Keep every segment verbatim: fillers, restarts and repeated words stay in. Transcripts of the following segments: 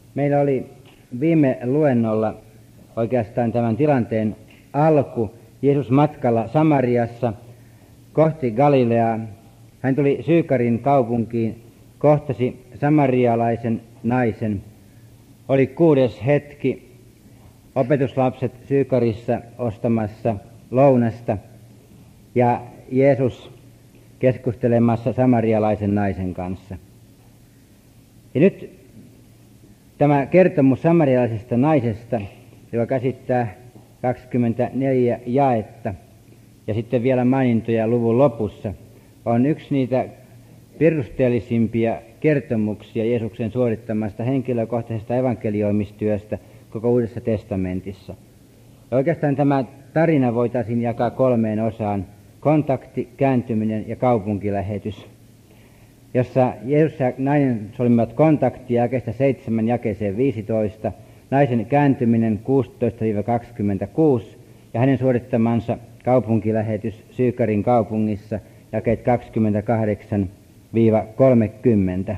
Meillä oli viime luennolla oikeastaan tämän tilanteen alku. Jeesus matkalla Samariassa kohti Galileaa. Hän tuli Syykarin kaupunkiin, kohtasi samarialaisen naisen. Oli kuudes hetki, opetuslapset Syykarissa ostamassa lounasta ja Jeesus keskustelemassa samarialaisen naisen kanssa. Ja nyt tämä kertomus samarialaisesta naisesta, joka käsittää kaksikymmentäneljä jaetta ja sitten vielä mainintoja luvun lopussa, on yksi niitä perusteellisimpia kertomuksia Jeesuksen suorittamasta henkilökohtaisesta evankelioimistyöstä koko Uudessa testamentissa. Ja oikeastaan tämä tarina voitaisiin jakaa kolmeen osaan: kontakti, kääntyminen ja kaupunkilähetys, jossa Jeesus ja nainen solmivat kontaktia jakeesta seitsemän jakeeseen viisitoista, naisen kääntyminen kuusitoista kaksikymmentäkuusi ja hänen suorittamansa kaupunkilähetys Syykarin kaupungissa jakeet kaksikymmentäkahdeksan kolmekymmentä.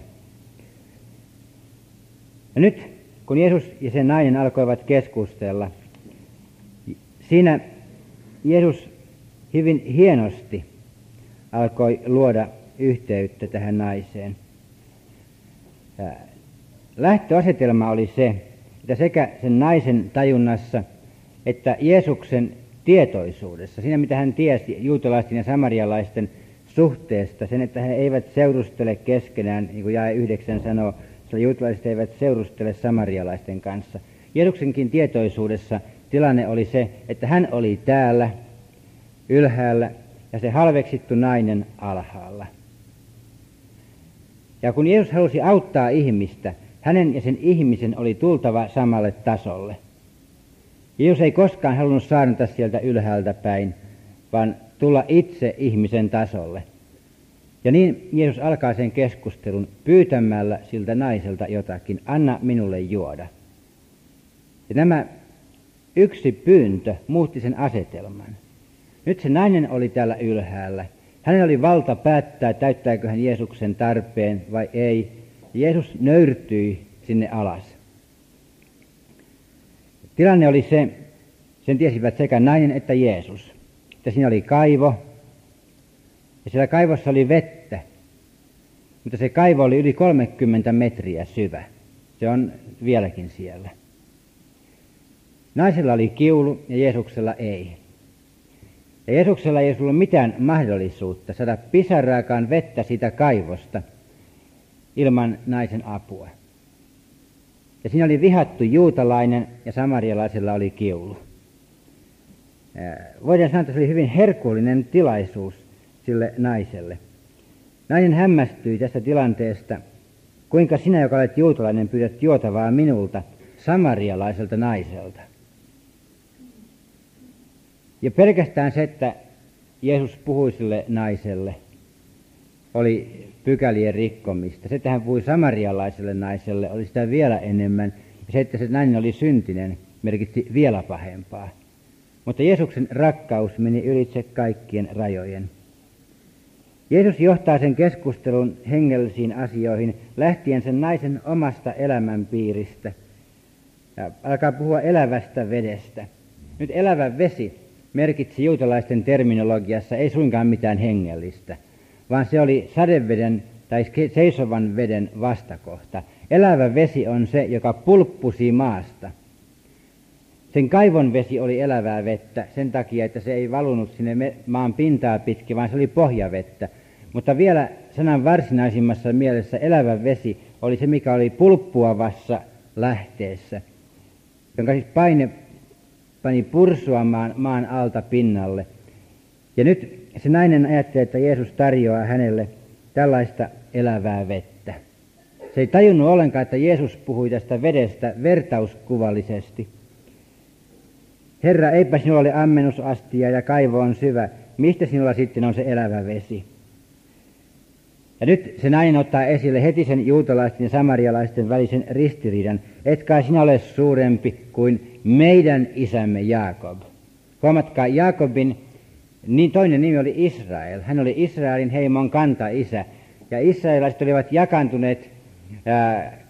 Ja nyt kun Jeesus ja sen nainen alkoivat keskustella, siinä Jeesus hyvin hienosti alkoi luoda yhteyttä tähän naiseen. Lähtöasetelma oli se, että sekä sen naisen tajunnassa että Jeesuksen tietoisuudessa, siinä mitä hän tiesi juutalaisten ja samarialaisten suhteesta, sen, että he eivät seurustele keskenään, niin kuin jae yhdeksän sanoo, sillä juutalaiset eivät seurustele samarialaisten kanssa. Jeesuksenkin tietoisuudessa tilanne oli se, että hän oli täällä ylhäällä ja se halveksittu nainen alhaalla. Ja kun Jeesus halusi auttaa ihmistä, hänen ja sen ihmisen oli tultava samalle tasolle. Jeesus ei koskaan halunnut saarnata sieltä ylhäältä päin, vaan tulla itse ihmisen tasolle. Ja niin Jeesus alkaa sen keskustelun pyytämällä siltä naiselta jotakin: anna minulle juoda. Ja nämä yksi pyyntö muutti sen asetelman. Nyt se nainen oli täällä ylhäällä. Hänellä oli valta päättää, täyttääkö hän Jeesuksen tarpeen vai ei. Jeesus nöyrtyi sinne alas. Tilanne oli se, sen tiesivät sekä nainen että Jeesus, että siinä oli kaivo ja siellä kaivossa oli vettä, mutta se kaivo oli yli kolmekymmentä metriä syvä. Se on vieläkin siellä. Naisella oli kiulu ja Jeesuksella ei. Ja Jeesuksella ei ollut mitään mahdollisuutta saada pisaraakaan vettä siitä kaivosta ilman naisen apua. Ja siinä oli vihattu juutalainen ja samarialaisella oli kiulu. Voidaan sanoa, että se oli hyvin herkullinen tilaisuus sille naiselle. Nainen hämmästyi tästä tilanteesta, kuinka sinä, joka olet juutalainen, pyydät juotavaa minulta, samarialaiselta naiselta. Ja pelkästään se, että Jeesus puhui sille naiselle, oli pykälien rikkomista. Se, että hän puhui samarialaiselle naiselle, oli sitä vielä enemmän. Ja se, että se nainen oli syntinen, merkitsi vielä pahempaa. Mutta Jeesuksen rakkaus meni ylitse kaikkien rajojen. Jeesus johtaa sen keskustelun hengellisiin asioihin lähtien sen naisen omasta elämänpiiristä. Ja alkaa puhua elävästä vedestä. Nyt elävä vesi merkitsi juutalaisten terminologiassa ei suinkaan mitään hengellistä, vaan se oli sadeveden tai seisovan veden vastakohta. Elävä vesi on se, joka pulppusi maasta. Sen kaivon vesi oli elävää vettä sen takia, että se ei valunut sinne maan pintaa pitkin, vaan se oli pohjavettä. Mutta vielä sanan varsinaisimmassa mielessä elävä vesi oli se, mikä oli pulppuavassa lähteessä, jonka siis paine pani pursuamaan maan alta pinnalle. Ja nyt se nainen ajattelee, että Jeesus tarjoaa hänelle tällaista elävää vettä. Se ei tajunnut ollenkaan, että Jeesus puhui tästä vedestä vertauskuvallisesti. Herra, eipä sinulla ole ammennusastia ja kaivo on syvä. Mistä sinulla sitten on se elävä vesi? Ja nyt se nainen ottaa esille heti sen juutalaisten ja samarialaisten välisen ristiriidan. Etkä sinä ole suurempi kuin meidän isämme Jaakob. Huomatkaa, Jaakobin niin toinen nimi oli Israel. Hän oli Israelin heimon kanta-isä. Ja israelaiset olivat jakantuneet ää,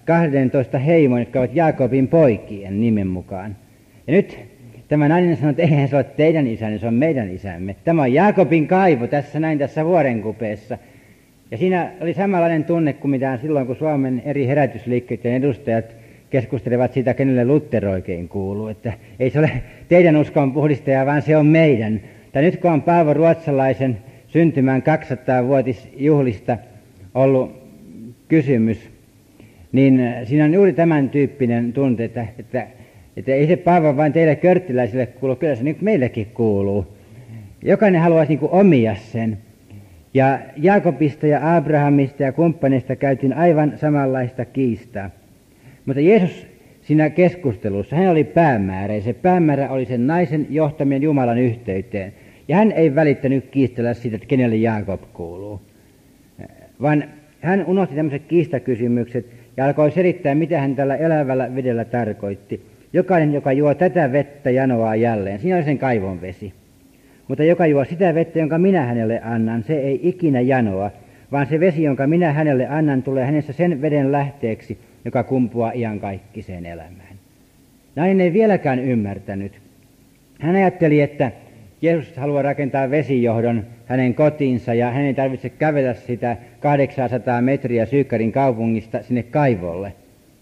kahdentoista heimon, jotka ovat Jaakobin poikien nimen mukaan. Ja nyt tämä nainen sanoi, että eihän se ole teidän isänne, se on meidän isämme. Tämä on Jaakobin kaivo tässä näin tässä vuorenkupeessa. Ja siinä oli samanlainen tunne kuin mitään silloin, kun Suomen eri herätysliikkeiden edustajat keskustelevat siitä, kenelle Luther oikein kuuluu. Että ei se ole teidän uskon puhdistaja, vaan se on meidän. Tai nyt kun on Paavo Ruotsalaisen syntymän kaksisataavuotisjuhlista ollut kysymys, niin siinä on juuri tämän tyyppinen tunte, että, että, että ei se Paavo vain teille körttiläisille kuulu, kyllä se nyt meillekin kuuluu. Jokainen haluaisi niin kuin omia sen. Ja Jaakobista ja Abrahamista ja kumppaneista käytiin aivan samanlaista kiistaa. Mutta Jeesus siinä keskustelussa, hän oli päämäärä, ja se päämäärä oli sen naisen johtamien Jumalan yhteyteen. Ja hän ei välittänyt kiistellä siitä, että kenelle Jaakob kuuluu, vaan hän unohti tämmöiset kiistakysymykset ja alkoi selittää, mitä hän tällä elävällä vedellä tarkoitti. Jokainen, joka juo tätä vettä, janoaa jälleen. Siinä oli sen kaivon vesi. Mutta joka juo sitä vettä, jonka minä hänelle annan, se ei ikinä janoa, vaan se vesi, jonka minä hänelle annan, tulee hänessä sen veden lähteeksi, joka kumpuaa iankaikkiseen elämään. Nainen ei vieläkään ymmärtänyt. Hän ajatteli, että Jeesus haluaa rakentaa vesijohdon hänen kotiinsa ja hän ei tarvitse kävellä sitä kahdeksansataa metriä Syykkarin kaupungista sinne kaivolle.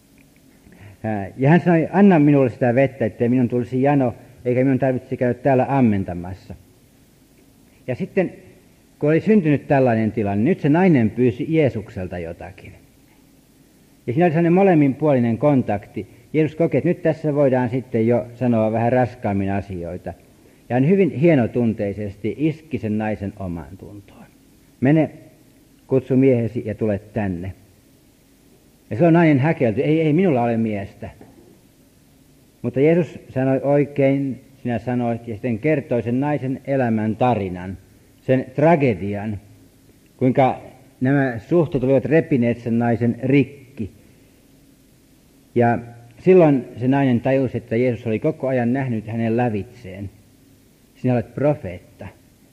Ja hän sanoi, anna minulle sitä vettä, ettei minun tulisi jano, eikä minun tarvitse käydä täällä ammentamassa. Ja sitten, kun oli syntynyt tällainen tilanne, nyt se nainen pyysi Jeesukselta jotakin. Ja siinä oli sellainen molemminpuolinen kontakti. Jeesus koki, että nyt tässä voidaan sitten jo sanoa vähän raskaammin asioita. Ja hän hyvin hienotunteisesti iski sen naisen omaan tuntoon. Mene, kutsu miehesi ja tule tänne. Ja silloin nainen häkeltyi, ei, ei minulla ole miestä. Mutta Jeesus sanoi oikein, sinä sanoit, ja sitten kertoi sen naisen elämän tarinan, sen tragedian, kuinka nämä suhteet olivat repineet sen naisen rikki. Ja silloin se nainen tajusi, että Jeesus oli koko ajan nähnyt hänen lävitseen. Sinä olet profeetta.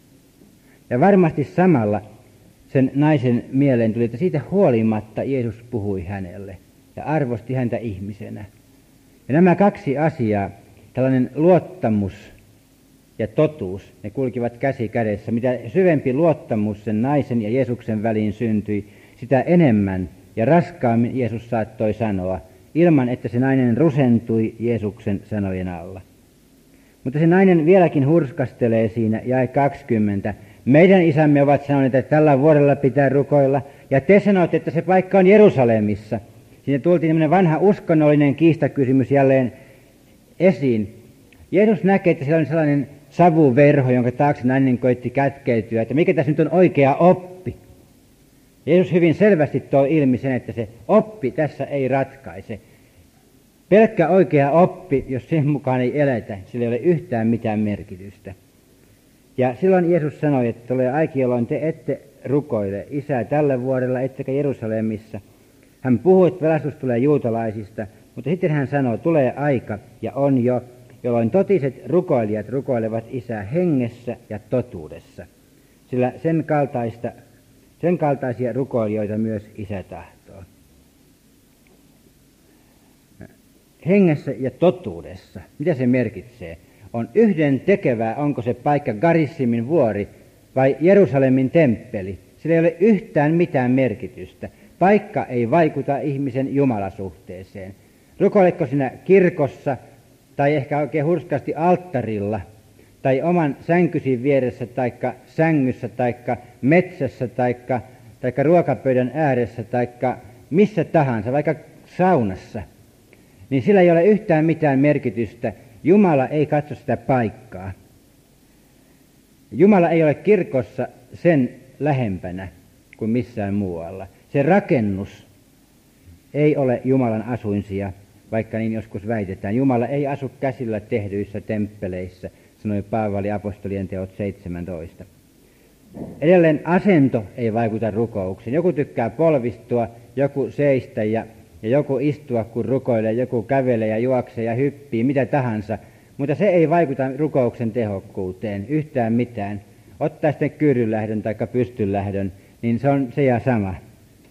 Ja varmasti samalla sen naisen mieleen tuli, että siitä huolimatta Jeesus puhui hänelle ja arvosti häntä ihmisenä. Ja nämä kaksi asiaa, tällainen luottamus ja totuus, ne kulkivat käsi kädessä. Mitä syvempi luottamus sen naisen ja Jeesuksen väliin syntyi, sitä enemmän ja raskaammin Jeesus saattoi sanoa, ilman että se nainen rusentui Jeesuksen sanojen alla. Mutta se nainen vieläkin hurskastelee siinä, jae kaksikymmentä. Meidän isämme ovat sanoneet, että tällä vuodella pitää rukoilla, ja te sanotte, että se paikka on Jerusalemissa. Siinä tultiin tämmöinen vanha uskonnollinen kiistakysymys jälleen esiin. Jeesus näkee, että siellä on sellainen savuverho, jonka taakse nainen koitti kätkeytyä, että mikä tässä nyt on oikea oppi. Jeesus hyvin selvästi toi ilmi sen, että se oppi tässä ei ratkaise. Pelkkä oikea oppi, jos sen mukaan ei eletä, sillä ei ole yhtään mitään merkitystä. Ja silloin Jeesus sanoi, että tulee aika, jolloin te ette rukoile Isää tällä vuodella, ettekä Jerusalemissa. Hän puhui, että pelastus tulee juutalaisista, mutta sitten hän sanoo, tulee aika ja on jo, jolloin totiset rukoilijat rukoilevat Isää hengessä ja totuudessa. Sillä sen, kaltaista, sen kaltaisia rukoilijoita myös Isä tahtoo. Hengessä ja totuudessa. Mitä se merkitsee? On yhden tekevää, onko se paikka Garissimin vuori vai Jerusalemin temppeli. Sillä ei ole yhtään mitään merkitystä. Paikka ei vaikuta ihmisen jumalasuhteeseen. Rukoiletko sinä kirkossa tai ehkä oikein hurskaasti alttarilla tai oman sänkysi vieressä taikka sängyssä taikka metsässä taikka, taikka ruokapöydän ääressä taikka missä tahansa, vaikka saunassa, niin sillä ei ole yhtään mitään merkitystä. Jumala ei katso sitä paikkaa. Jumala ei ole kirkossa sen lähempänä kuin missään muualla. Se rakennus ei ole Jumalan asuinsia, vaikka niin joskus väitetään. Jumala ei asu käsillä tehdyissä temppeleissä, sanoi Paavali apostolien teot seitsemäntoista. Edelleen asento ei vaikuta rukoukseen. Joku tykkää polvistua, joku seistä ja, ja joku istua, kun rukoilee, joku kävelee ja juoksee ja hyppii, mitä tahansa. Mutta se ei vaikuta rukouksen tehokkuuteen yhtään mitään. Ottaa sitten kyyrynlähdön tai pystynlähdön, niin se on se ja sama.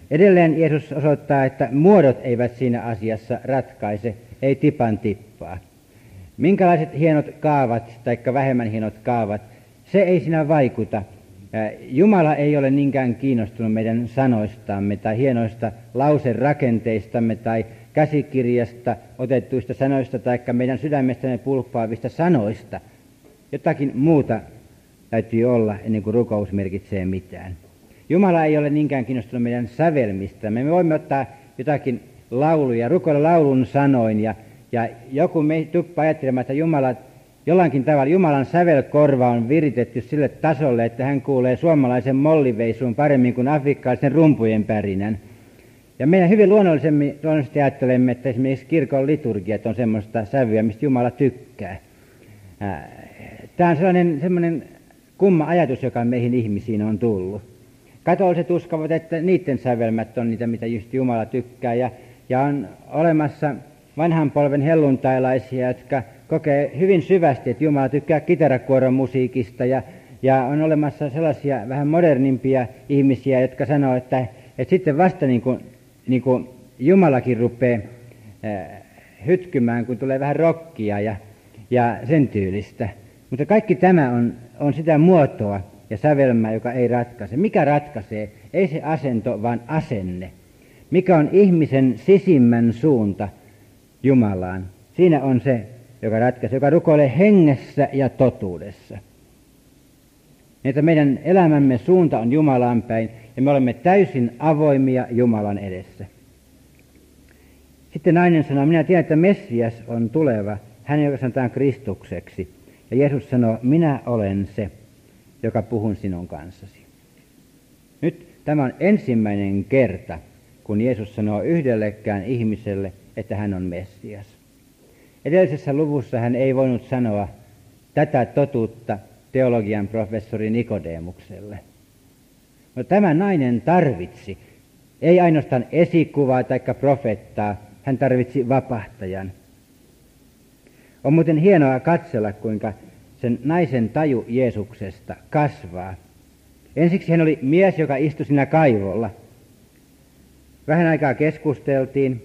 Edelleen Jeesus osoittaa, että muodot eivät siinä asiassa ratkaise, ei tipan tippaa. Minkälaiset hienot kaavat tai vähemmän hienot kaavat, se ei siinä vaikuta. Jumala ei ole niinkään kiinnostunut meidän sanoistamme tai hienoista lauserakenteistamme tai käsikirjasta otettuista sanoista tai meidän sydämestämme pulppaavista sanoista. Jotakin muuta täytyy olla ennen kuin rukous merkitsee mitään. Jumala ei ole niinkään kiinnostunut meidän sävelmistämme. Me voimme ottaa jotakin lauluja, rukoilla laulun sanoin ja, ja joku me tuppaa ajattelemaan, että Jumala, jollakin tavalla Jumalan sävelkorva on viritetty sille tasolle, että hän kuulee suomalaisen molliveisun paremmin kuin afrikkalaisen rumpujen pärinän. Ja meidän hyvin luonnollisesti ajattelemme, että esimerkiksi kirkon liturgiat on semmoista sävyä, mistä Jumala tykkää. Tämä on sellainen semmoinen kumma ajatus, joka meihin ihmisiin on tullut. Katoliset uskovat, että niiden sävelmät on niitä, mitä just Jumala tykkää. Ja, ja on olemassa vanhan polven helluntailaisia, jotka kokee hyvin syvästi, että Jumala tykkää kitarakuoron musiikista. Ja, ja on olemassa sellaisia vähän modernimpia ihmisiä, jotka sanoo, että, että sitten vasta niin kuin, niin kuin Jumalakin rupeaa äh, hytkymään, kun tulee vähän rockia ja, ja sen tyylistä. Mutta kaikki tämä on, on sitä muotoa ja sävelmää, joka ei ratkaise. Mikä ratkaisee? Ei se asento, vaan asenne. Mikä on ihmisen sisimmän suunta Jumalaan? Siinä on se, joka ratkaisee, joka rukoilee hengessä ja totuudessa. Että meidän elämämme suunta on Jumalaan päin ja me olemme täysin avoimia Jumalan edessä. Sitten nainen sanoo, minä tiedän, että Messias on tuleva, hän joka sanotaan Kristukseksi. Ja Jeesus sanoo, minä olen se, joka puhun sinun kanssasi. Nyt tämä on ensimmäinen kerta, kun Jeesus sanoo yhdellekään ihmiselle, että hän on Messias. Edellisessä luvussa hän ei voinut sanoa tätä totuutta teologian professori Nikodemukselle. Mutta tämä nainen tarvitsi, ei ainoastaan esikuvaa tai profeettaa, hän tarvitsi vapahtajan. On muuten hienoa katsella, kuinka sen naisen taju Jeesuksesta kasvaa. Ensiksi hän oli mies, joka istui siinä kaivolla. Vähän aikaa keskusteltiin.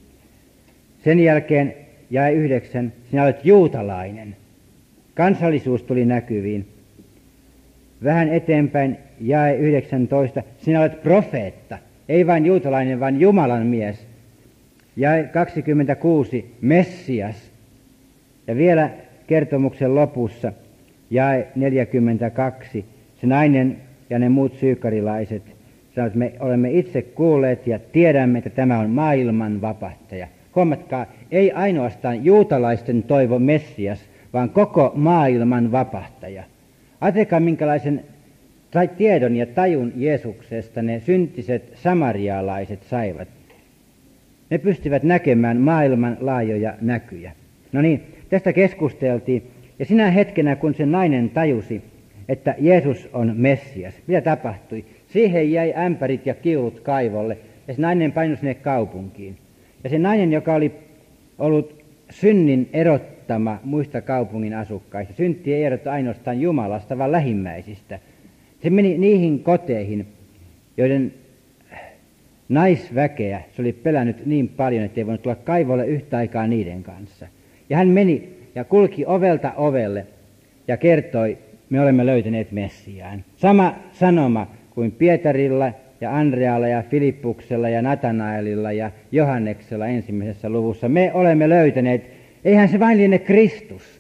Sen jälkeen jae yhdeksän, sinä olet juutalainen. Kansallisuus tuli näkyviin. Vähän eteenpäin jae yhdeksäntoista, sinä olet profeetta. Ei vain juutalainen, vaan Jumalan mies. Jae kaksikymmentäkuusi, Messias. Ja vielä kertomuksen lopussa jae neljäkymmentäkaksi, se nainen ja ne muut syykkarilaiset sanovat, että me olemme itse kuulleet ja tiedämme, että tämä on maailman vapahtaja. Huomatkaa, ei ainoastaan juutalaisten toivo Messias, vaan koko maailman vapahtaja. Ajatelkaa, minkälaisen tai tiedon ja tajun Jeesuksesta ne syntiset samarialaiset saivat. Ne pystyvät näkemään maailman laajoja näkyjä. No niin, tästä keskusteltiin. Ja sinä hetkenä, kun se nainen tajusi, että Jeesus on Messias, mitä tapahtui? Siihen jäi ämpärit ja kiulut kaivolle, ja se nainen painui sinne kaupunkiin. Ja se nainen, joka oli ollut synnin erottama muista kaupungin asukkaista, synti ei erota ainoastaan Jumalasta, vaan lähimmäisistä. Se meni niihin koteihin, joiden naisväkeä se oli pelännyt niin paljon, että ei voinut tulla kaivolle yhtä aikaa niiden kanssa. Ja hän meni ja kulki ovelta ovelle ja kertoi, me olemme löytäneet Messiaan. Sama sanoma kuin Pietarilla ja Andrealla ja Filippuksella ja Natanaelilla ja Johanneksella ensimmäisessä luvussa. Me olemme löytäneet, eihän se vain liene Kristus.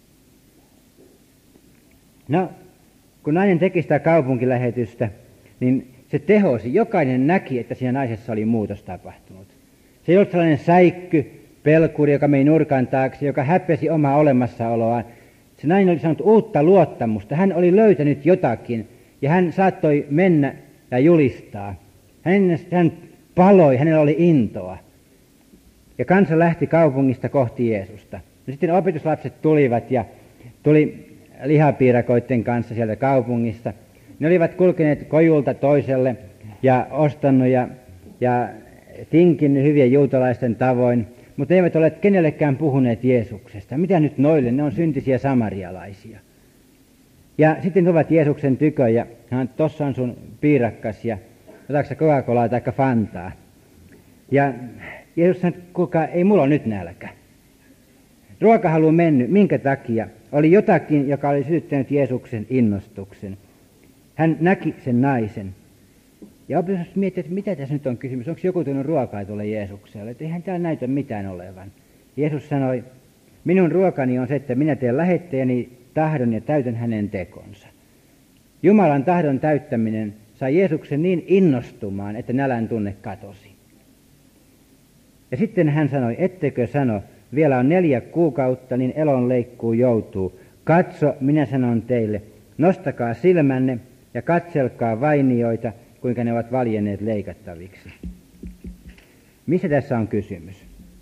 No, kun nainen teki sitä kaupunkilähetystä, niin se tehosi. Jokainen näki, että siinä naisessa oli muutos tapahtunut. Se ei ollut sellainen säikky, pelkuri, joka meni nurkan taakse, joka häpesi omaa olemassaoloaan. Se nainen oli saanut uutta luottamusta. Hän oli löytänyt jotakin ja hän saattoi mennä ja julistaa. Hän, hän paloi, hänellä oli intoa. Ja kansa lähti kaupungista kohti Jeesusta. Ja sitten opetuslapset tulivat ja tuli lihapiirakoiden kanssa sieltä kaupungista. Ne olivat kulkeneet kojulta toiselle ja ostanut ja, ja tinkinyt hyvien juutalaisten tavoin, mutta ne eivät ole kenellekään puhuneet Jeesuksesta. Mitä nyt noille? Ne on syntisiä samarialaisia. Ja sitten tulivat Jeesuksen tykö ja hän, tossa on sun piirakkas ja otatko sä Coca-Colaa tai Fantaa? Ja Jeesus sanoi, kuka, ei mulla ole nyt nälkä. Ruokahalu mennyt, minkä takia? Oli jotakin, joka oli sytyttänyt Jeesuksen innostuksen. Hän näki sen naisen. Ja opetus mietti, että mitä tässä nyt on kysymys. Onko joku tuonut ruokaa tuolle Jeesukselle? Että eihän täällä näytä mitään olevan. Jeesus sanoi, minun ruokani on se, että minä teen lähettäjäni tahdon ja täytän hänen tekonsa. Jumalan tahdon täyttäminen sai Jeesuksen niin innostumaan, että nälän tunne katosi. Ja sitten hän sanoi, ettekö sano, vielä on neljä kuukautta, niin elon leikkuu joutuu. Katso, minä sanon teille, nostakaa silmänne ja katselkaa vainioita, kuinka ne ovat valjenneet leikattaviksi. Missä tässä on kysymys?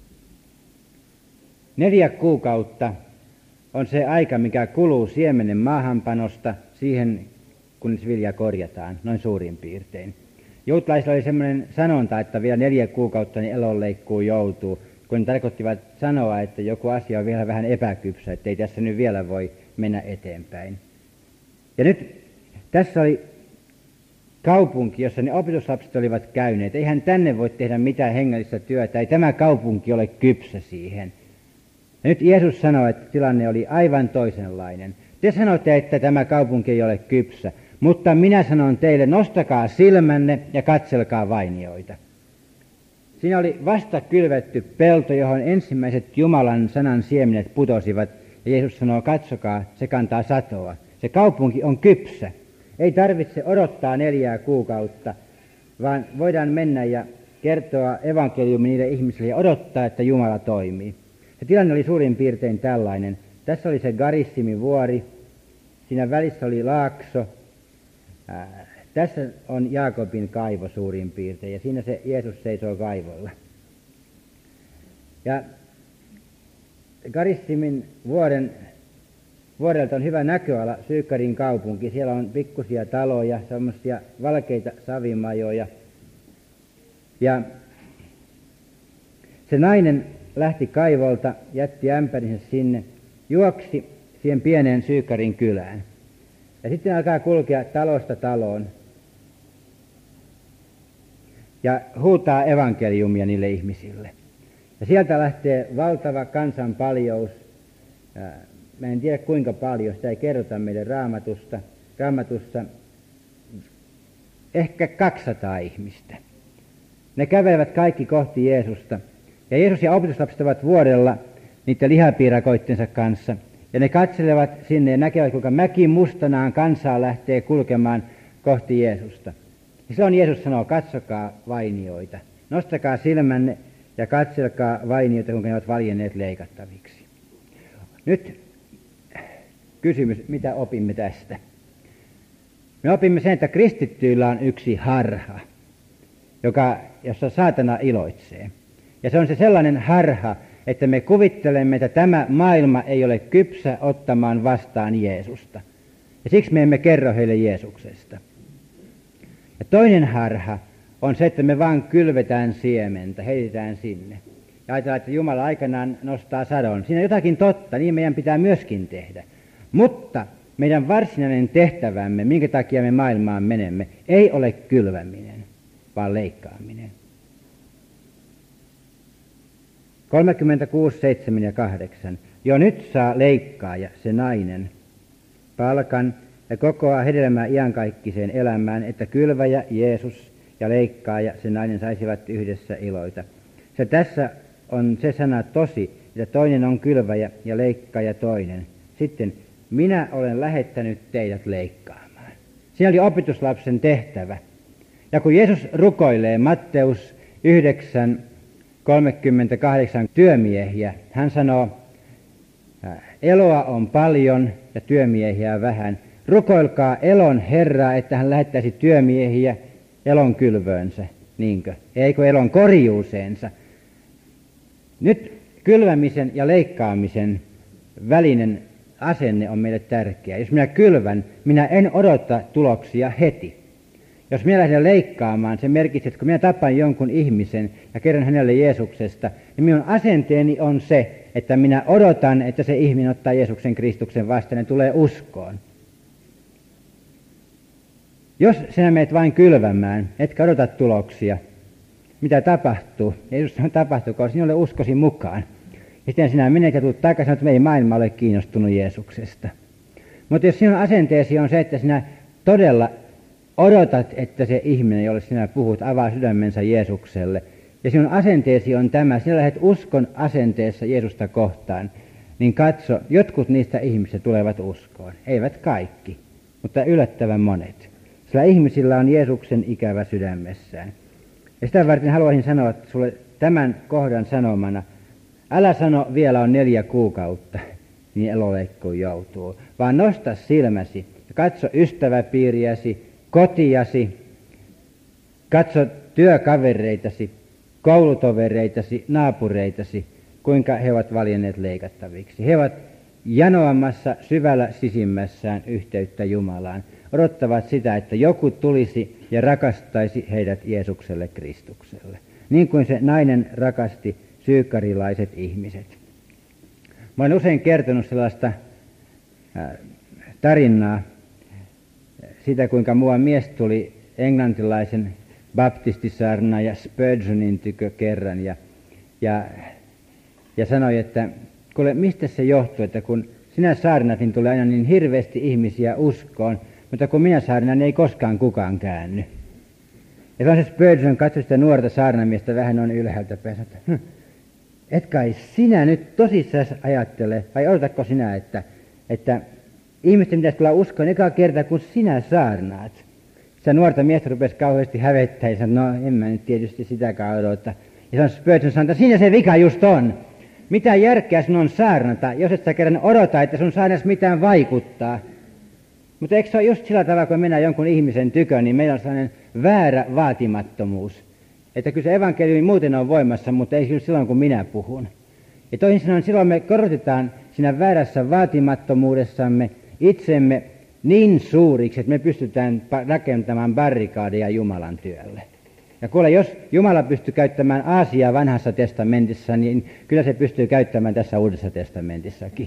Neljä kuukautta on se aika, mikä kuluu siemenen maahanpanosta siihen, kunnes vilja korjataan, noin suurin piirtein. Juutalaisilla oli semmoinen sanonta, että vielä neljä kuukautta niin elonleikkuu joutuu, kun ne tarkoittivat sanoa, että joku asia on vielä vähän epäkypsä, että ei tässä nyt vielä voi mennä eteenpäin. Ja nyt tässä oli kaupunki, jossa ne opetuslapset olivat käyneet. Eihän tänne voi tehdä mitään hengellistä työtä, ei tämä kaupunki ole kypsä siihen. Ja nyt Jeesus sanoi, että tilanne oli aivan toisenlainen. Te sanotte, että tämä kaupunki ei ole kypsä, mutta minä sanon teille, nostakaa silmänne ja katselkaa vainioita. Siinä oli vasta kylvetty pelto, johon ensimmäiset Jumalan sanan siemenet putosivat. Ja Jeesus sanoo, katsokaa, se kantaa satoa. Se kaupunki on kypsä. Ei tarvitse odottaa neljää kuukautta, vaan voidaan mennä ja kertoa evankeliumi niille ihmisille ja odottaa, että Jumala toimii. Se tilanne oli suurin piirtein tällainen. Tässä oli se Garissimin vuori, siinä välissä oli laakso. Ää, tässä on Jaakobin kaivo suurin piirtein ja siinä se Jeesus seisoo kaivolla. Ja Garissimin vuoden, vuodelta on hyvä näköala Syykkarin kaupunki. Siellä on pikkusia taloja, semmoisia valkeita savimajoja. Ja se nainen lähti kaivolta, jätti ämpärinsä sinne, juoksi siihen pieneen Syykkarin kylään. Ja sitten alkaa kulkea talosta taloon ja huutaa evankeliumia niille ihmisille. Ja sieltä lähtee valtava kansanpaljous. Mä en tiedä kuinka paljon, sitä ei kerrota meille raamatusta. Raamatussa ehkä kaksisataa ihmistä. Ne kävelevät kaikki kohti Jeesusta. Ja Jeesus ja opetuslapset ovat vuorella niiden lihapiirakoittensa kanssa. Ja ne katselevat sinne ja näkevät, kuinka mäki mustanaan kansaa lähtee kulkemaan kohti Jeesusta. Ja silloin Jeesus sanoo, katsokaa vainioita. Nostakaa silmänne ja katselkaa vainioita, kuinka ne ovat valjenneet leikattaviksi. Nyt kysymys, mitä opimme tästä? Me opimme sen, että kristittyillä on yksi harha, joka, jossa saatana iloitsee. Ja se on se sellainen harha, että me kuvittelemme, että tämä maailma ei ole kypsä ottamaan vastaan Jeesusta. Ja siksi me emme kerro heille Jeesuksesta. Ja toinen harha on se, että me vaan kylvetään siementä, heitetään sinne. Ja ajatellaan, että Jumala aikanaan nostaa sadon. Siinä on jotakin totta, niin meidän pitää myöskin tehdä. Mutta meidän varsinainen tehtävämme, minkä takia me maailmaan menemme, ei ole kylväminen, vaan leikkaaminen. kolmekymmentäkuusi, seitsemän ja kahdeksan. Jo nyt saa leikkaaja, se nainen, palkan ja kokoaa hedelmää iankaikkiseen elämään, että kylväjä, Jeesus ja leikkaaja, se nainen saisivat yhdessä iloita. Se tässä on se sana tosi, että toinen on kylväjä ja leikkaaja toinen. Sitten minä olen lähettänyt teidät leikkaamaan. Siinä oli opetuslapsen tehtävä. Ja kun Jeesus rukoilee Matteus yhdeksän, kolmekymmentäkahdeksan työmiehiä, hän sanoo, eloa on paljon ja työmiehiä vähän. Rukoilkaa elon Herraa, että hän lähettäisi työmiehiä elon kylvöönsä, niinkö? Eikö elon korjuuseensa? Nyt kylvämisen ja leikkaamisen välinen asenne on meille tärkeä. Jos minä kylvän, minä en odota tuloksia heti. Jos minä lähden leikkaamaan, se merkitsee, että kun minä tapan jonkun ihmisen ja kerron hänelle Jeesuksesta, niin minun asenteeni on se, että minä odotan, että se ihminen ottaa Jeesuksen Kristuksen vastaan ja tulee uskoon. Jos sinä menet vain kylvämään, etkä odota tuloksia, mitä tapahtuu? Jeesus sanoi, tapahtukoon sinulle uskosi mukaan. Ja sitten sinä menet ja tulet takaisin, että ei maailma ole kiinnostunut Jeesuksesta. Mutta jos sinun asenteesi on se, että sinä todella odotat, että se ihminen, jolle sinä puhut, avaa sydämensä Jeesukselle, ja sinun asenteesi on tämä, sinä lähdet uskon asenteessa Jeesusta kohtaan, niin katso, jotkut niistä ihmisistä tulevat uskoon. Eivät kaikki, mutta yllättävän monet. Sillä ihmisillä on Jeesuksen ikävä sydämessään. Ja sitä varten haluaisin sanoa sulle tämän kohdan sanomana, älä sano vielä on neljä kuukautta, niin eloleikkuun joutuu, vaan nosta silmäsi ja katso ystäväpiiriäsi, kotiasi, katso työkavereitasi, koulutovereitasi, naapureitasi, kuinka he ovat valjenneet leikattaviksi. He ovat janoamassa syvällä sisimmässään yhteyttä Jumalaan. Odottavat sitä, että joku tulisi ja rakastaisi heidät Jeesukselle Kristukselle. Niin kuin se nainen rakasti syykkarilaiset ihmiset. Mä olen usein kertonut sellaista tarinaa siitä, kuinka mua mies tuli englantilaisen baptistisaarnaaja Spurgeonin tykö kerran ja, ja, ja sanoi, että kuule, mistä se johtuu, että kun sinä saarnat, niin tulee aina niin hirveästi ihmisiä uskoon, mutta kun minä saarnan, niin ei koskaan kukaan käänny. Ja se Spurgeon katsoi sitä nuorta saarnamiestä vähän noin ylhäältä päin, että hm, et kai sinä nyt tosissaan ajattele, vai odotatko sinä, että, että ihmisten pitäisi tulla uskoon eka kerta, kun sinä saarnaat. Se nuorta miestä rupesi kauheasti hävettää ja sanoi, no en mä nyt tietysti sitäkään odota. Ja se Spurgeon sanoi, että siinä se vika just on. Mitä järkeä sun on saarnata, jos et sä kerran odota, että sun saarnas mitään vaikuttaa. Mutta eikö se ole just sillä tavalla, kun mennään jonkun ihmisen tykön, niin meillä on sellainen väärä vaatimattomuus. Että kyllä se evankeliumi muuten on voimassa, mutta ei silloin, kun minä puhun. Ja toisin sanoen, silloin me korotetaan siinä väärässä vaatimattomuudessamme itsemme niin suuriksi, että me pystytään rakentamaan barrikaadeja Jumalan työlle. Ja kuule, jos Jumala pystyy käyttämään Aasiaa vanhassa testamentissa, niin kyllä se pystyy käyttämään tässä uudessa testamentissakin.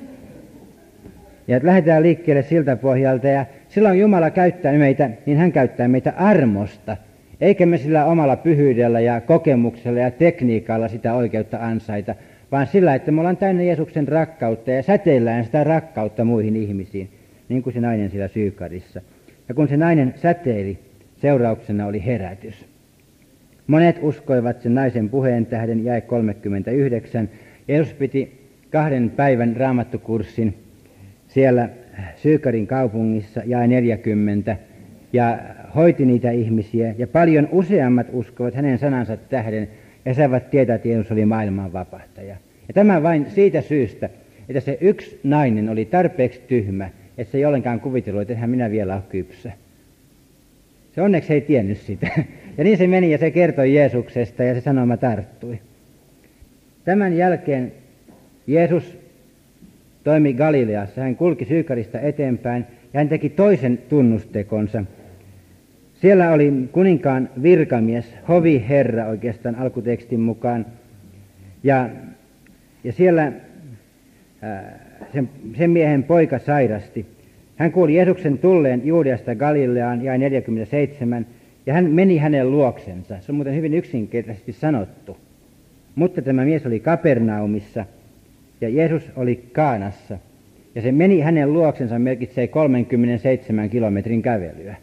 Ja lähdetään liikkeelle siltä pohjalta, ja silloin Jumala käyttää meitä, niin hän käyttää meitä armosta, eikä me sillä omalla pyhyydellä ja kokemuksella ja tekniikalla sitä oikeutta ansaita, vaan sillä, että me ollaan täynnä Jeesuksen rakkautta ja säteillään sitä rakkautta muihin ihmisiin, niin kuin se nainen siellä Syykkarissa. Ja kun se nainen säteili, seurauksena oli herätys. Monet uskoivat sen naisen puheen tähden, jae kolmekymmentäyhdeksän. Jeesus piti kahden päivän raamattukurssin siellä Syykkarin kaupungissa, jae neljäkymmentä, ja hoiti niitä ihmisiä, ja paljon useammat uskoivat hänen sanansa tähden, ja saivat tietää, että Jeesus oli maailman vapahtaja. Ja tämä vain siitä syystä, että se yksi nainen oli tarpeeksi tyhmä, että se ei ollenkaan kuvitellut, että hän minä vielä ole kypsä. Se onneksi ei tiennyt sitä. Ja niin se meni ja se kertoi Jeesuksesta ja se sanoma tarttui. Tämän jälkeen Jeesus toimi Galileassa. Hän kulki Syykkarista eteenpäin ja hän teki toisen tunnustekonsa. Siellä oli kuninkaan virkamies, hoviherra oikeastaan alkutekstin mukaan. Ja, ja siellä ää, sen, sen miehen poika sairasti. Hän kuuli Jeesuksen tulleen Juudeasta Galileaan, jae neljäkymmentäseitsemän, ja hän meni hänen luoksensa. Se on muuten hyvin yksinkertaisesti sanottu. Mutta tämä mies oli Kapernaumissa, ja Jeesus oli Kaanassa. Ja se meni hänen luoksensa merkitsee kolmekymmentäseitsemän kilometrin kävelyä.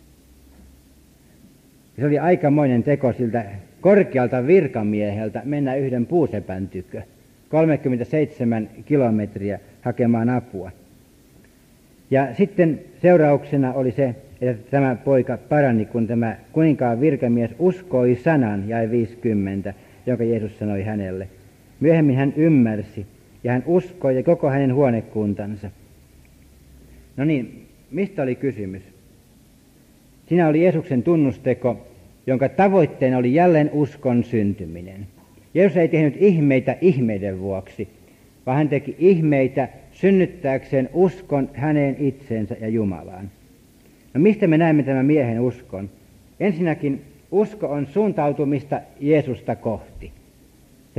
Ja se oli aikamoinen teko siltä korkealta virkamieheltä mennä yhden puusepän tykö. kolmekymmentäseitsemän kilometriä hakemaan apua. Ja sitten seurauksena oli se, että tämä poika parani, kun tämä kuninkaan virkamies uskoi sanan, jae viisikymmentä, jonka Jeesus sanoi hänelle. Myöhemmin hän ymmärsi, ja hän uskoi ja koko hänen huonekuntansa. No niin, mistä oli kysymys? Siinä oli Jeesuksen tunnusteko, jonka tavoitteena oli jälleen uskon syntyminen. Jeesus ei tehnyt ihmeitä ihmeiden vuoksi, vaan hän teki ihmeitä synnyttääkseen uskon häneen itseensä ja Jumalaan. No mistä me näemme tämän miehen uskon? Ensinnäkin usko on suuntautumista Jeesusta kohti. Se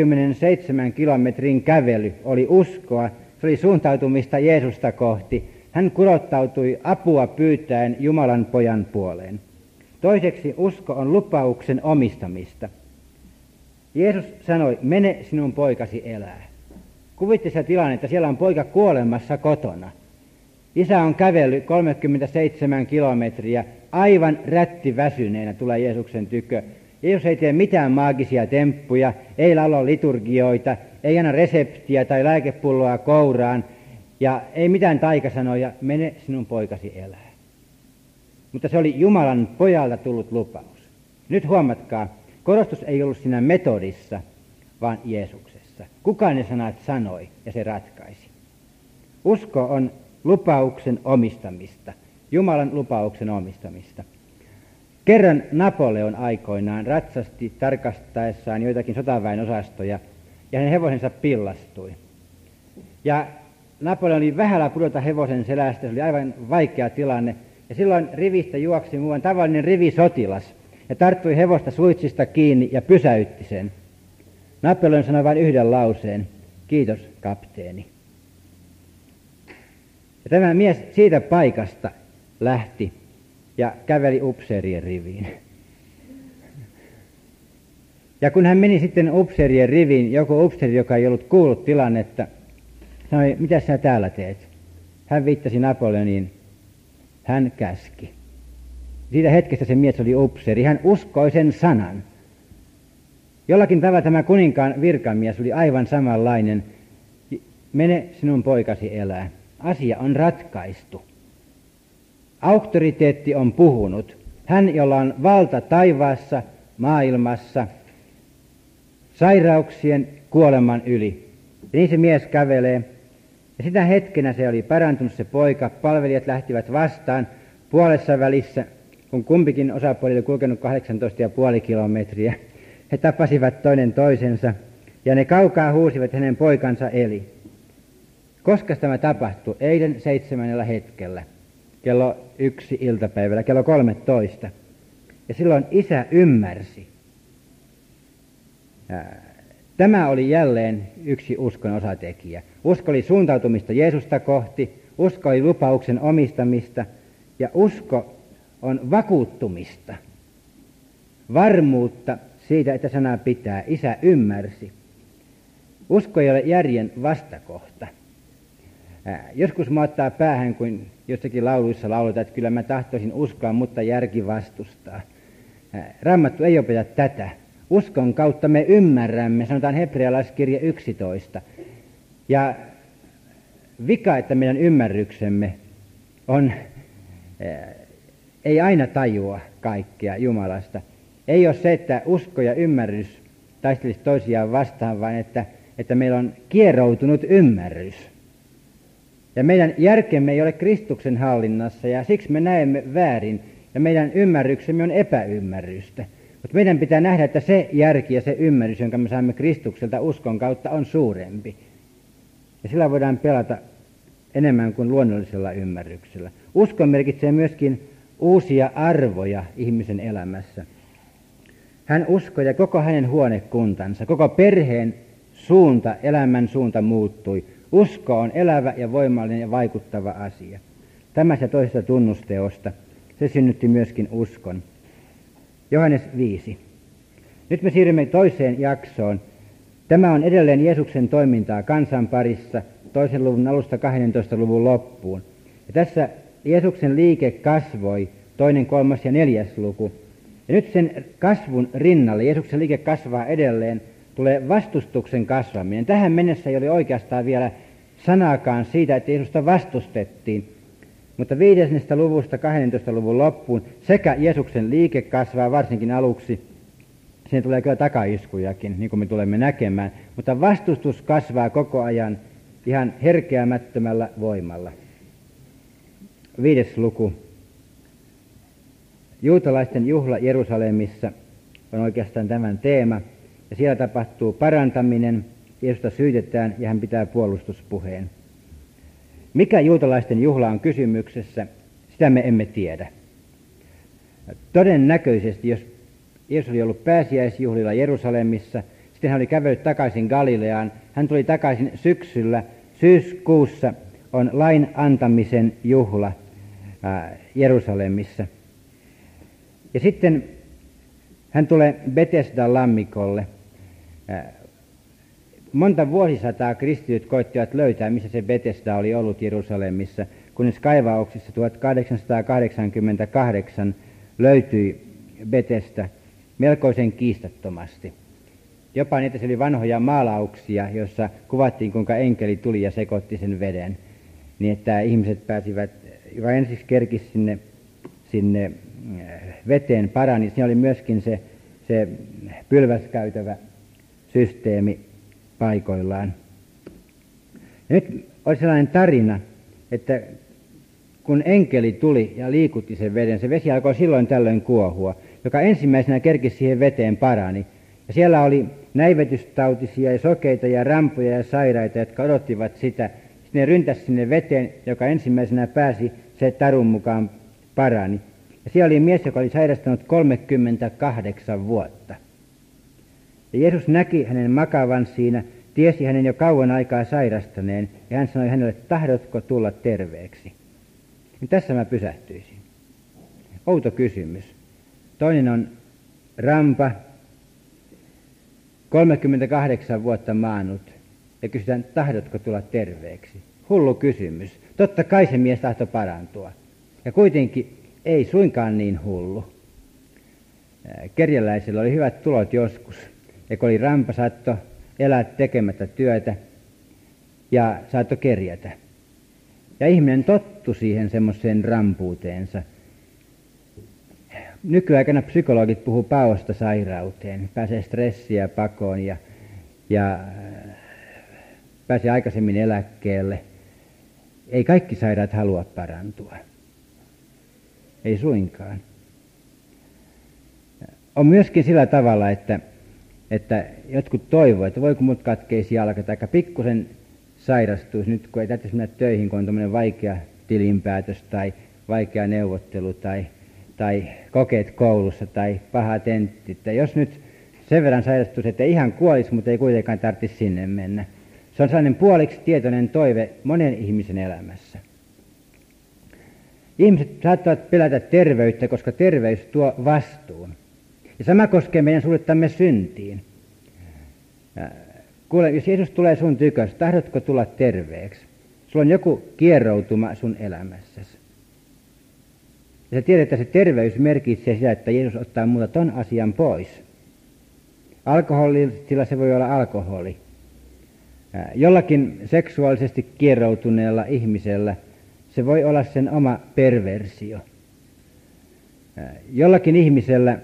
kolmekymmentäseitsemän kilometrin kävely oli uskoa, se oli suuntautumista Jeesusta kohti. Hän kurottautui apua pyytäen Jumalan pojan puoleen. Toiseksi usko on lupauksen omistamista. Jeesus sanoi, mene sinun poikasi elää. Kuvitte sitä tilannetta, siellä on poika kuolemassa kotona. Isä on kävellyt kolmekymmentäseitsemän kilometriä, aivan rättiväsyneenä tulee Jeesuksen tykö. Jeesus ei tee mitään maagisia temppuja, ei laulo liturgioita, ei anna reseptiä tai lääkepulloa kouraan, ja ei mitään taikasanoja, mene sinun poikasi elää. Mutta se oli Jumalan pojalta tullut lupaus. Nyt huomatkaa, korostus ei ollut siinä metodissa, vaan Jeesuksessa. Kuka ne sanat sanoi, ja se ratkaisi. Usko on lupauksen omistamista, Jumalan lupauksen omistamista. Kerran Napoleon aikoinaan ratsasti tarkastaessaan joitakin sotaväen osastoja, ja hänen hevosensa pillastui. Ja Napoleon oli vähällä pudota hevosen selästä, se oli aivan vaikea tilanne, ja silloin rivistä juoksi muuan tavallinen rivisotilas, ja tarttui hevosta suitsista kiinni ja pysäytti sen. Napoleon sanoi vain yhden lauseen, kiitos kapteeni. Ja tämä mies siitä paikasta lähti ja käveli upseerien riviin. Ja kun hän meni sitten upseerien riviin, joku upseeri, joka ei ollut kuullut tilannetta, sanoi, mitä sinä täällä teet? Hän viittasi Napoleoniin. Hän käski. Siitä hetkestä se mies oli upseeri. Hän uskoi sen sanan. Jollakin tavalla tämä kuninkaan virkamies oli aivan samanlainen. Mene sinun poikasi elää. Asia on ratkaistu. Auktoriteetti on puhunut. Hän, jolla on valta taivaassa, maailmassa, sairauksien, kuoleman yli. Ja niin se mies kävelee. Ja sitä hetkenä se oli parantunut se poika. Palvelijat lähtivät vastaan puolessa välissä, kun kumpikin osapuoli oli kulkenut kahdeksantoista pilkku viisi kilometriä. He tapasivat toinen toisensa ja ne kaukaa huusivat, että hänen poikansa eli. Koska tämä tapahtui? Eilen seitsemännellä hetkellä, kello yksi iltapäivällä, kello kolmetoista. Ja silloin isä ymmärsi. Tämä oli jälleen yksi uskon osatekijä. Usko oli suuntautumista Jeesusta kohti, usko oli lupauksen omistamista ja usko on vakuuttumista, varmuutta siitä, että sana pitää. Isä ymmärsi. Usko ei ole järjen vastakohta. Ää, joskus mä ottaa päähän, kun jossakin lauluissa lauletaan, että kyllä mä tahtoisin uskoa, mutta järki vastustaa. Ää, Raamattu ei opeta tätä. Uskon kautta me ymmärrämme, sanotaan hebrealaiskirje yksitoista. Ja vika, että meidän ymmärryksemme on, ää, ei aina tajua kaikkea Jumalasta. Ei ole se, että usko ja ymmärrys taistelisi toisiaan vastaan, vaan että, että meillä on kieroutunut ymmärrys. Ja meidän järkemme ei ole Kristuksen hallinnassa ja siksi me näemme väärin ja meidän ymmärryksemme on epäymmärrystä. Mutta meidän pitää nähdä, että se järki ja se ymmärrys, jonka me saamme Kristukselta uskon kautta, on suurempi. Ja sillä voidaan pelata enemmän kuin luonnollisella ymmärryksellä. Usko merkitsee myöskin uusia arvoja ihmisen elämässä. Hän uskoi ja koko hänen huonekuntansa, koko perheen suunta, elämän suunta muuttui. Usko on elävä ja voimallinen ja vaikuttava asia. Tämä se toisesta tunnusteosta, se synnytti myöskin uskon. Johannes viisi. Nyt me siirrymme toiseen jaksoon. Tämä on edelleen Jeesuksen toimintaa kansan parissa, toisen luvun alusta kahdentoista luvun loppuun. Ja tässä Jeesuksen liike kasvoi, toinen, kolmas ja neljäs luku. Ja nyt sen kasvun rinnalle, Jeesuksen liike kasvaa edelleen, tulee vastustuksen kasvaminen. Tähän mennessä ei ole oikeastaan vielä sanaakaan siitä, että Jeesusta vastustettiin. Mutta viidennestä luvusta kahdentoista luvun loppuun sekä Jeesuksen liike kasvaa varsinkin aluksi. Siinä tulee kyllä takaiskujakin, niin kuin me tulemme näkemään. Mutta vastustus kasvaa koko ajan ihan herkeämättömällä voimalla. Viides luku. Juutalaisten juhla Jerusalemissa on oikeastaan tämän teema. Ja siellä tapahtuu parantaminen, Jeesusta syytetään ja hän pitää puolustuspuheen. Mikä juutalaisten juhla on kysymyksessä, sitä me emme tiedä. Todennäköisesti, jos Jeesus oli ollut pääsiäisjuhlilla Jerusalemissa, sitten hän oli kävellyt takaisin Galileaan, hän tuli takaisin syksyllä, syyskuussa on lain antamisen juhla ää, Jerusalemissa. Ja sitten hän tulee Betesdan lammikolle. Ää, monta vuosisataa kristityt koittivat löytää, missä se Betesda oli ollut Jerusalemissa, kunnes kaivauksissa tuhatkahdeksansataakahdeksankymmentäkahdeksan löytyi Betesda melkoisen kiistattomasti. Jopa niitä se oli vanhoja maalauksia, joissa kuvattiin, kuinka enkeli tuli ja sekoitti sen veden, niin että ihmiset pääsivät, joka ensiksi kerkisi sinne, sinne veteen parani. Siinä oli myöskin se, se pylväskäytävä systeemi paikoillaan. Ja nyt oli sellainen tarina, että kun enkeli tuli ja liikutti sen veden, se vesi alkoi silloin tällöin kuohua, joka ensimmäisenä kerkisi siihen veteen parani. Ja siellä oli näivetystautisia ja sokeita ja rampoja ja sairaita, jotka odottivat sitä. Sitten ne ryntäsi sinne veteen, joka ensimmäisenä pääsi, se tarun mukaan parani. Ja siellä oli mies, joka oli sairastanut kolmekymmentäkahdeksan vuotta. Ja Jeesus näki hänen makavan siinä, tiesi hänen jo kauan aikaa sairastaneen, ja hän sanoi hänelle, tahdotko tulla terveeksi? Ja tässä mä pysähtyisin. Outo kysymys. Toinen on rampa, kolmekymmentäkahdeksan vuotta maannut, ja kysytään, tahdotko tulla terveeksi? Hullu kysymys. Totta kai se mies tahtoi parantua. Ja kuitenkin ei suinkaan niin hullu. Kerjäläisellä oli hyvät tulot joskus, ja kun oli rampa, saattoi elää tekemättä työtä ja saattoi kerjätä. Ja ihminen tottui siihen semmoiseen rampuuteensa. Nykyaikana psykologit puhuu paosta sairauteen, pääsee stressiä pakoon ja, ja pääsee aikaisemmin eläkkeelle. Ei kaikki sairaat halua parantua. Ei suinkaan. On myöskin sillä tavalla, että, että jotkut toivoo, että voiko mut katkeisi jalka, tai pikkusen sairastuisi nyt, kun ei täytyisi mennä töihin, kun on tämmöinen vaikea tilinpäätös tai vaikea neuvottelu tai, tai kokeet koulussa tai paha tentti. Että jos nyt sen verran sairastuisi, että ihan kuolisi, mutta ei kuitenkaan tarvitsisi sinne mennä. Se on sellainen puoliksi tietoinen toive monen ihmisen elämässä. Ihmiset saattavat pelätä terveyttä, koska terveys tuo vastuun. Ja sama koskee meidän suhdettamme syntiin. Kuule, jos Jeesus tulee sun tykös, tahdotko tulla terveeksi? Sulla on joku kieroutuma sun elämässäsi. Ja sä tiedät, että se terveys merkitsee sitä, että Jeesus ottaa multa ton asian pois. Alkoholilla se voi olla alkoholi. Jollakin seksuaalisesti kieroutuneella ihmisellä se voi olla sen oma perversio. Jollakin ihmisellä,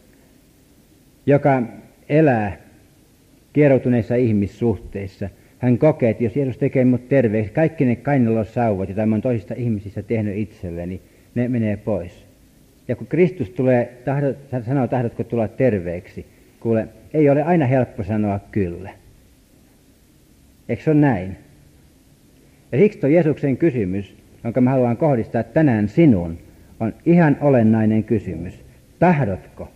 joka elää kieroutuneissa ihmissuhteissa, hän kokee, että jos Jeesus tekee mut terveeksi, kaikki ne kainalosauvat, joita mä oon toisista ihmisistä tehnyt itselleni, ne menee pois. Ja kun Kristus tulee, tahdot, sanoo, tahdotko tulla terveeksi, kuule, ei ole aina helppo sanoa kyllä. Eikö se ole näin? Ja siksi tuo Jeesuksen kysymys, jonka mä haluan kohdistaa tänään sinuun, on ihan olennainen kysymys. Tahdotko?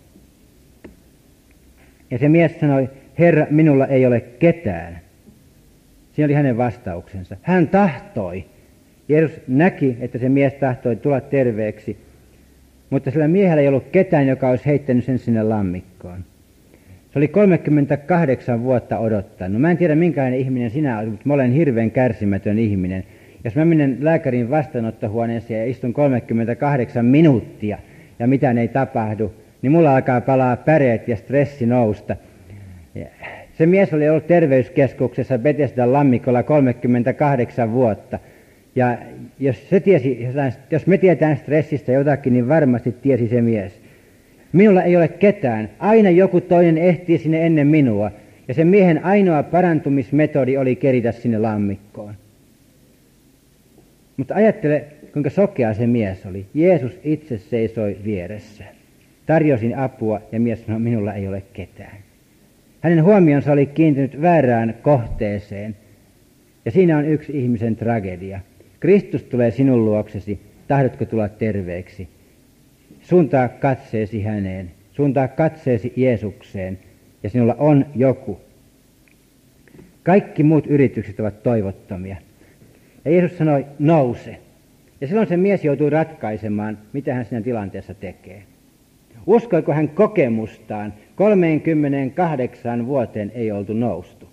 Ja se mies sanoi, Herra, minulla ei ole ketään. Siinä oli hänen vastauksensa. Hän tahtoi. Jeesus näki, että se mies tahtoi tulla terveeksi, mutta sillä miehellä ei ollut ketään, joka olisi heittänyt sen sinne lammikkoon. Se oli kolmekymmentäkahdeksan vuotta odottanut. Mä en tiedä, minkälainen ihminen sinä olet, mutta mä olen hirveän kärsimätön ihminen. Jos mä menen lääkärin vastaanottohuoneeseen ja istun kolmekymmentäkahdeksan minuuttia ja mitään ei tapahdu, niin mulla alkaa palaa päreet ja stressi nousta. Ja se mies oli ollut terveyskeskuksessa Betesdan lammikolla kolmekymmentäkahdeksan vuotta. Ja jos, se tiesi, jos me tietään stressistä jotakin, niin varmasti tiesi se mies. Minulla ei ole ketään. Aina joku toinen ehtii sinne ennen minua. Ja sen miehen ainoa parantumismetodi oli keritä sinne lammikkoon. Mutta ajattele, kuinka sokea se mies oli. Jeesus itse seisoi vieressä. Tarjosin apua ja mies sanoi, minulla ei ole ketään. Hänen huomionsa oli kiintynyt väärään kohteeseen. Ja siinä on yksi ihmisen tragedia. Kristus tulee sinun luoksesi. Tahdotko tulla terveeksi? Suuntaa katseesi häneen. Suuntaa katseesi Jeesukseen. Ja sinulla on joku. Kaikki muut yritykset ovat toivottomia. Ja Jeesus sanoi, nouse. Ja silloin se mies joutui ratkaisemaan, mitä hän siinä tilanteessa tekee. Uskoiko hän kokemustaan? kolmeenkymmeneenkahdeksaan vuoteen ei oltu noustu.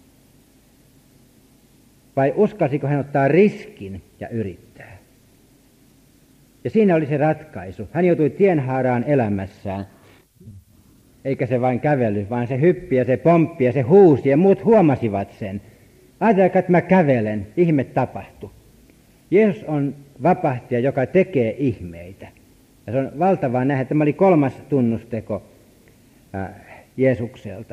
Vai uskalsiko hän ottaa riskin ja yrittää? Ja siinä oli se ratkaisu. Hän joutui tienhaaraan elämässään. Eikä se vain kävely, vaan se hyppi ja se pomppi ja se huusi ja muut huomasivat sen. Ajatelkaa, että mä kävelen, ihme tapahtui. Jeesus on vapahtaja, joka tekee ihmeitä. Ja se on valtavaa nähdä. Tämä oli kolmas tunnusteko äh, Jeesukselta.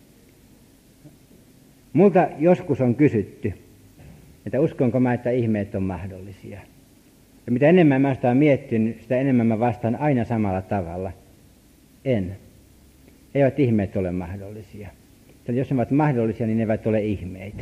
Multa joskus on kysytty, että uskonko mä, että ihmeet on mahdollisia. Ja mitä enemmän mä sitä olen miettinyt, sitä enemmän mä vastaan aina samalla tavalla. En. Eivät ihmeet ole mahdollisia. Sillä jos ne ovat mahdollisia, niin ne eivät ole ihmeitä.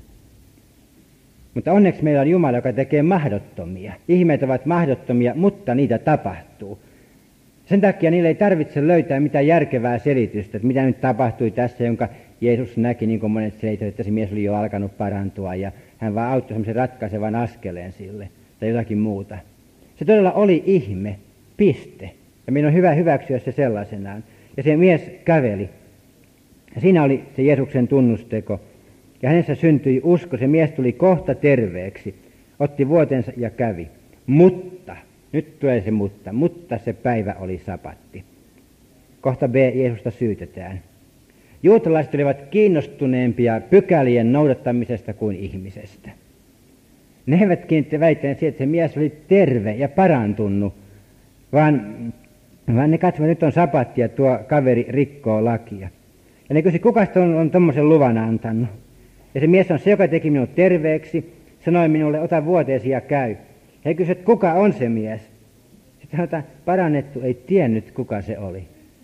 Mutta onneksi meillä on Jumala, joka tekee mahdottomia. Ihmeet ovat mahdottomia, mutta niitä tapahtuu. Sen takia niille ei tarvitse löytää mitään järkevää selitystä, että mitä nyt tapahtui tässä, jonka Jeesus näki, niin kuin monet selittivät, että se mies oli jo alkanut parantua ja hän vaan auttoi semmoisen ratkaisevan askeleen sille tai jotakin muuta. Se todella oli ihme, piste. Ja meidän on hyvä hyväksyä se sellaisenaan. Ja se mies käveli. Ja siinä oli se Jeesuksen tunnusteko. Ja hänessä syntyi usko. Se mies tuli kohta terveeksi. Otti vuotensa ja kävi. Mutta, nyt tulee se mutta, mutta se päivä oli sapatti. Kohta B, Jeesusta syytetään. Juutalaiset olivat kiinnostuneempia pykälien noudattamisesta kuin ihmisestä. Ne eivät kiinnittäneet väittäneet siihen, että se mies oli terve ja parantunut, vaan, vaan ne katsovat, että nyt on sapatti ja tuo kaveri rikkoo lakia. Ja ne kysyivät, kuka on, on tuommoisen luvan antanut? Ja se mies on se, joka teki minut terveeksi, sanoi minulle, ota vuoteesi ja käy. He kysyivät, kuka on se mies? Sitten sanotaan, parannettu ei tiennyt, kuka se oli.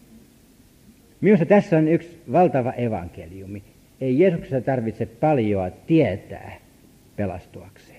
Minusta tässä on yksi valtava evankeliumi. Ei Jeesuksessa tarvitse paljoa tietää pelastuakseen.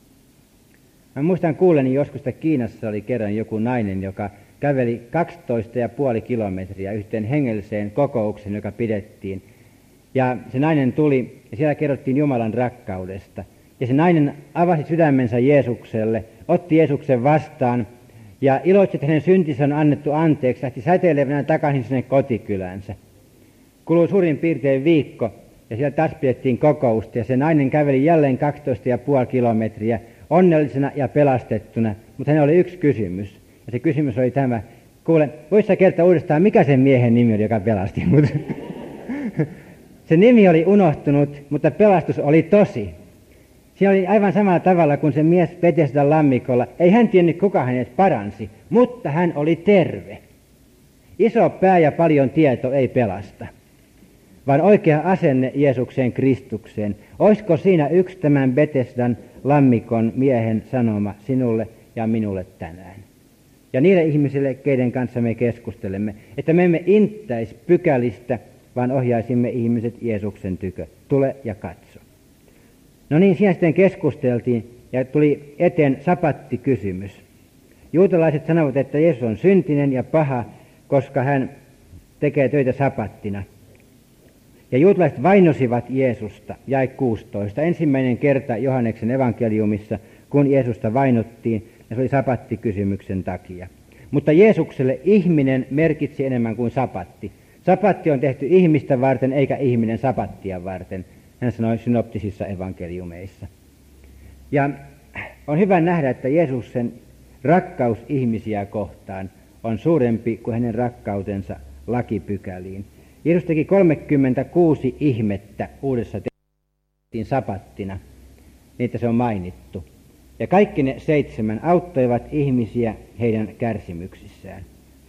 Mä muistan kuulleni joskus, että Kiinassa oli kerran joku nainen, joka käveli kaksitoista ja puoli kilometriä yhteen hengelliseen kokoukseen, joka pidettiin. Ja se nainen tuli, ja siellä kerrottiin Jumalan rakkaudesta. Ja se nainen avasi sydämensä Jeesukselle, otti Jeesuksen vastaan, ja iloitsi, että hänen syntinsä on annettu anteeksi, lähti säteilevänä takaisin sinne kotikylänsä. Kului suurin piirtein viikko, ja siellä taas pidettiin kokousta, ja se nainen käveli jälleen kaksitoista ja puoli kilometriä, onnellisena ja pelastettuna, mutta hänellä oli yksi kysymys. Ja se kysymys oli tämä, kuule, voisi sä kertoa uudestaan, mikä sen miehen nimi oli, joka pelasti mut? Se nimi oli unohtunut, mutta pelastus oli tosi. Siinä oli aivan samalla tavalla kuin se mies Betesdan lammikolla. Ei hän tiennyt, kuka hänet paransi, mutta hän oli terve. Iso pää ja paljon tieto ei pelasta, vaan oikea asenne Jeesukseen Kristukseen. Olisiko siinä yksi tämän Betesdan lammikon miehen sanoma sinulle ja minulle tänään? Ja niille ihmisille, keiden kanssa me keskustelemme, että me emme inttäisi pykälistä, vaan ohjaisimme ihmiset Jeesuksen tykö. Tule ja katso. No niin, siinä sitten keskusteltiin ja tuli eteen sapattikysymys. Juutalaiset sanovat, että Jeesus on syntinen ja paha, koska hän tekee töitä sapattina. Ja juutalaiset vainosivat Jeesusta, jae kuusitoista, ensimmäinen kerta Johanneksen evankeliumissa, kun Jeesusta vainottiin, ja se oli sapattikysymyksen takia. Mutta Jeesukselle ihminen merkitsi enemmän kuin sapatti. Sapatti on tehty ihmistä varten, eikä ihminen sapattia varten, hän sanoi synoptisissa evankeliumeissa. Ja on hyvä nähdä, että Jeesuksen rakkaus ihmisiä kohtaan on suurempi kuin hänen rakkautensa lakipykäliin. Jeesus teki kolmekymmentäkuusi ihmettä uudessa tehtiin sapattina, niin että se on mainittu. Ja kaikki ne seitsemän auttoivat ihmisiä heidän kärsimyksissään.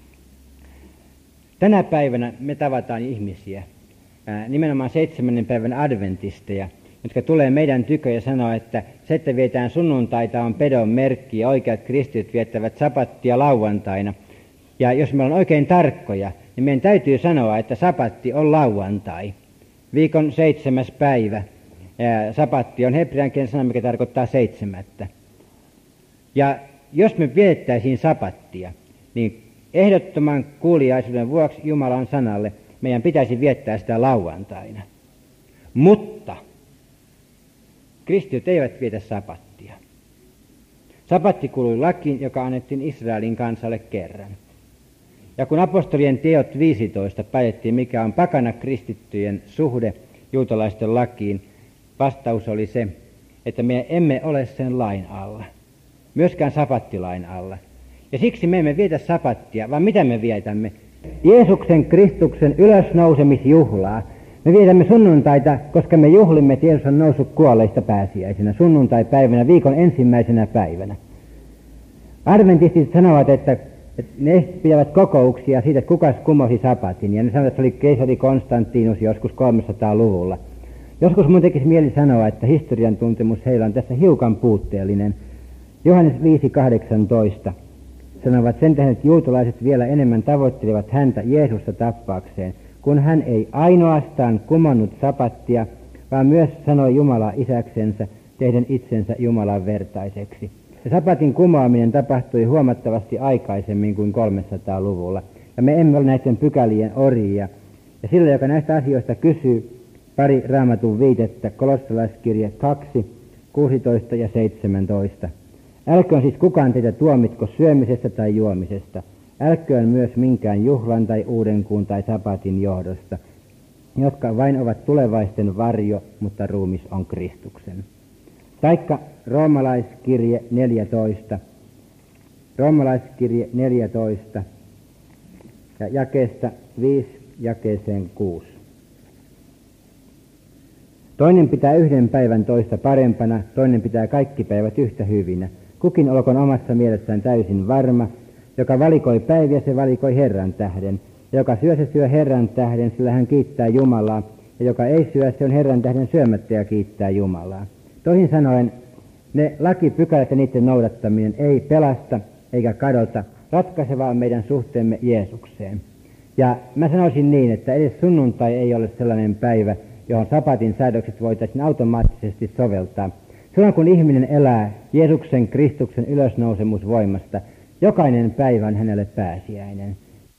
Tänä päivänä me tavataan ihmisiä, ää, nimenomaan seitsemännen päivän adventisteja, jotka tulee meidän tykö ja sanoo, että se, että vietään sunnuntaita on pedon merkki ja oikeat kristityt viettävät sapattia lauantaina. Ja jos me ollaan oikein tarkkoja, niin meidän täytyy sanoa, että sapatti on lauantai. Viikon seitsemäs päivä. Ää, sapatti on hebreankielen sana, mikä tarkoittaa seitsemättä. Ja jos me viettäisiin sapattia, niin ehdottoman kuuliaisuuden vuoksi Jumalan sanalle meidän pitäisi viettää sitä lauantaina. Mutta kristityt eivät vietä sapattia. Sapatti kuului lakiin, joka annettiin Israelin kansalle kerran. Ja kun apostolien teot viisitoista päätettiin, mikä on pakana kristittyjen suhde juutalaisten lakiin, vastaus oli se, että me emme ole sen lain alla, myöskään sapattilain alla. Ja siksi me emme vietä sapattia, vaan mitä me vietämme? Jeesuksen Kristuksen ylösnousemisjuhlaa. Me vietämme sunnuntaita, koska me juhlimme, että Jeesus on noussut kuolleista pääsiäisenä, sunnuntaipäivänä, viikon ensimmäisenä päivänä. Adventistit sanovat, että, että ne pitävät kokouksia siitä, että kuka kumosi sapatin, ja ne sanovat, että se oli keisari Konstantinus joskus kolmesataaluvulla. Joskus mun tekisi mieli sanoa, että historian tuntemus heillä on tässä hiukan puutteellinen. Johannes viisi kahdeksantoista sanovat sen tähden, että juutalaiset vielä enemmän tavoittelivat häntä Jeesusta tappaakseen, kun hän ei ainoastaan kumonnut sapattia, vaan myös sanoi Jumalaa isäksensä, tehden itsensä Jumalan vertaiseksi. Ja sapatin kumoaminen tapahtui huomattavasti aikaisemmin kuin kolmesataaluvulla, ja me emme ole näiden pykälien orjia. Ja sillä, joka näistä asioista kysyy, pari Raamatun viitettä, kolossalaiskirje kaksi, kuusitoista ja seitsemäntoista. Älköön siis kukaan teitä tuomitko syömisestä tai juomisesta. Älköön myös minkään juhlan tai uudenkuun tai sapatin johdosta, jotka vain ovat tulevaisten varjo, mutta ruumis on Kristuksen. Taikka roomalaiskirje neljätoista. Roomalaiskirje neljätoista ja jakeesta viisi jakeeseen kuusi. Toinen pitää yhden päivän toista parempana, toinen pitää kaikki päivät yhtä hyvinä. Kukin olkoon omassa mielessään täysin varma. Joka valikoi päiviä, se valikoi Herran tähden. Ja joka syö, se syö Herran tähden, sillä hän kiittää Jumalaa. Ja joka ei syö, se on Herran tähden syömättä ja kiittää Jumalaa. Toisin sanoen, ne lakipykälät ja niiden noudattaminen ei pelasta eikä kadota. Ratkaisevaa on meidän suhteemme Jeesukseen. Ja mä sanoisin niin, että edes sunnuntai ei ole sellainen päivä, johon sapatin säädökset voitaisiin automaattisesti soveltaa. Silloin kun ihminen elää Jeesuksen Kristuksen ylösnousemusvoimasta, jokainen päivä on hänelle pääsiäinen.